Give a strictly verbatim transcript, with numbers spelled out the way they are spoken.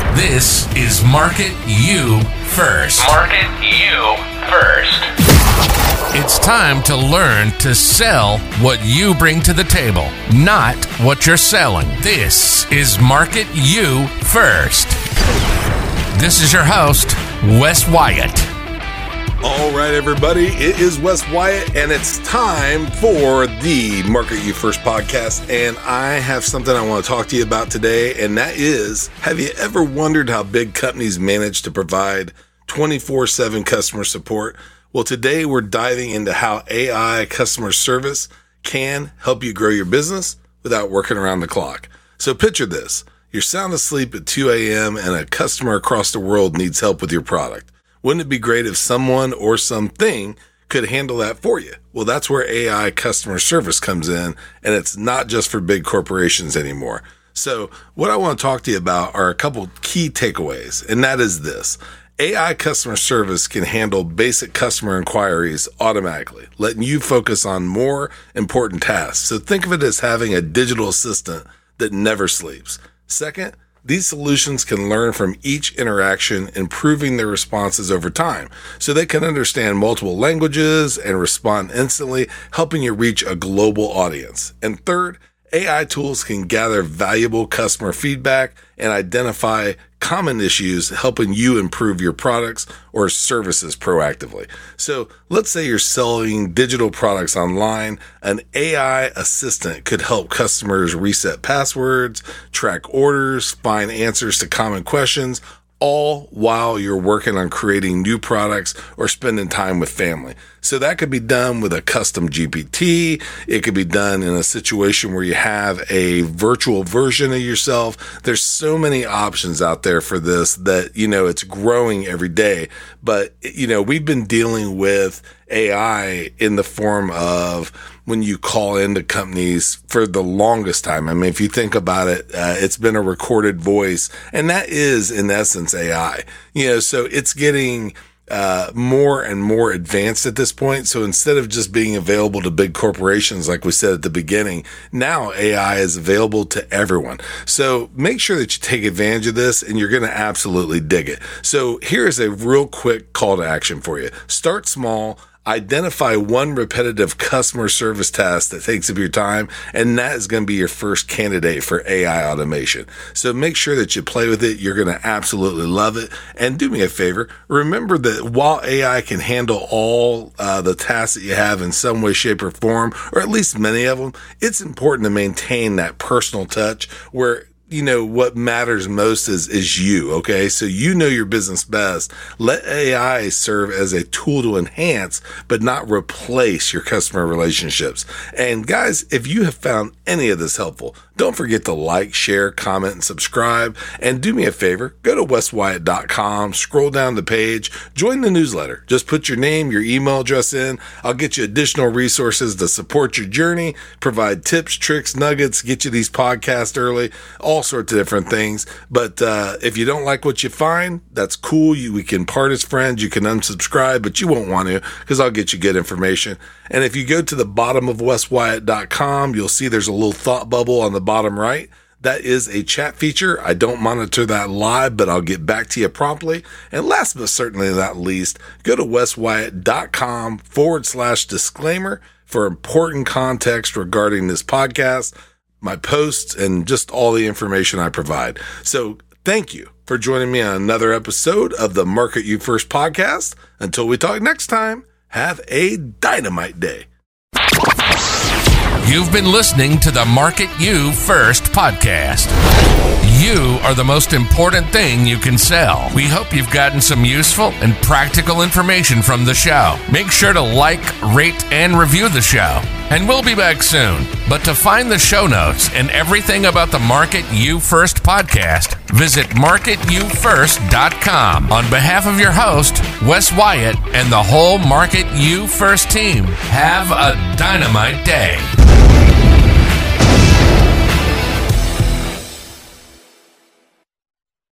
This is Market You First. Market You First. It's time to learn to sell what you bring to the table, not what you're selling. This is Market You First. This is your host, Wes Wyatt. All right, everybody, it is Wes Wyatt, and it's time for the Market You First podcast, and I have something I want to talk to you about today, and that is, have you ever wondered how big companies manage to provide twenty-four seven customer support? Well, today we're diving into how A I customer service can help you grow your business without working around the clock. So picture this. You're sound asleep at two a.m. and a customer across the world needs help with your product. Wouldn't it be great if someone or something could handle that for you? Well, that's where A I customer service comes in, and it's not just for big corporations anymore. So what I want to talk to you about are a couple key takeaways, and that is this. A I customer service can handle basic customer inquiries automatically, letting you focus on more important tasks. So think of it as having a digital assistant that never sleeps. Second, these solutions can learn from each interaction, improving their responses over time, so they can understand multiple languages and respond instantly, helping you reach a global audience. And third, A I tools can gather valuable customer feedback and identify common issues, helping you improve your products or services proactively. So let's say you're selling digital products online. An A I assistant could help customers reset passwords, track orders, find answers to common questions, all while you're working on creating new products or spending time with family. So that could be done with a custom G P T. It could be done in a situation where you have a virtual version of yourself. There's so many options out there for this that, you know, it's growing every day. But, you know, we've been dealing with A I in the form of when you call into companies for the longest time. I mean, if you think about it, uh, it's been a recorded voice, and that is in essence A I, you know, so it's getting uh, more and more advanced at this point. So instead of just being available to big corporations, like we said at the beginning, now A I is available to everyone. So make sure that you take advantage of this, and you're going to absolutely dig it. So here's a real quick call to action for you. Start small. Identify one repetitive customer service task that takes up your time, and that is going to be your first candidate for A I automation. So make sure that you play with it. You're going to absolutely love it. And do me a favor. Remember that while A I can handle all uh, the tasks that you have in some way, shape, or form, or at least many of them, it's important to maintain that personal touch where you know, what matters most is, is you. Okay. So you know your business best. Let A I serve as a tool to enhance, but not replace your customer relationships. And guys, if you have found any of this helpful, don't forget to like, share, comment, and subscribe. And do me a favor, go to wes wyatt dot com, scroll down the page, join the newsletter. Just put your name, your email address in. I'll get you additional resources to support your journey, provide tips, tricks, nuggets, get you these podcasts early, all sorts of different things. But uh, if you don't like what you find, that's cool. You, we can part as friends. You can unsubscribe, but you won't want to because I'll get you good information. And if you go to the bottom of wes wyatt dot com, you'll see there's a little thought bubble on the bottom right. That is a chat feature. I don't monitor that live, but I'll get back to you promptly. And last but certainly not least, go to wes wyatt dot com forward slash disclaimer for important context regarding this podcast, my posts, and just all the information I provide. So thank you for joining me on another episode of the Market You First podcast. Until we talk next time, have a dynamite day. You've been listening to the Market You First podcast. You are the most important thing you can sell. We hope you've gotten some useful and practical information from the show. Make sure to like, rate, and review the show. And we'll be back soon. But to find the show notes and everything about the Market You First podcast, visit market you first dot com. On behalf of your host, Wes Wyatt, and the whole Market You First team, have a dynamite day.